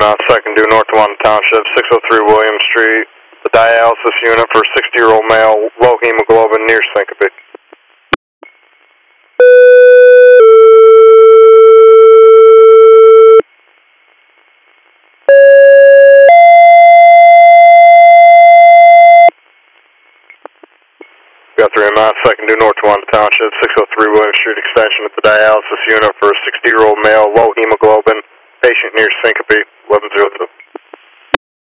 Mount 2nd due north to Wanda Township, 603 William Street. The dialysis unit for 60-year-old male, low hemoglobin, near syncope. Got 3 Mount 2nd due north to Wanda Township, 603 William Street extension at the dialysis unit for 60-year-old male, low hemoglobin, patient near syncope, 1102.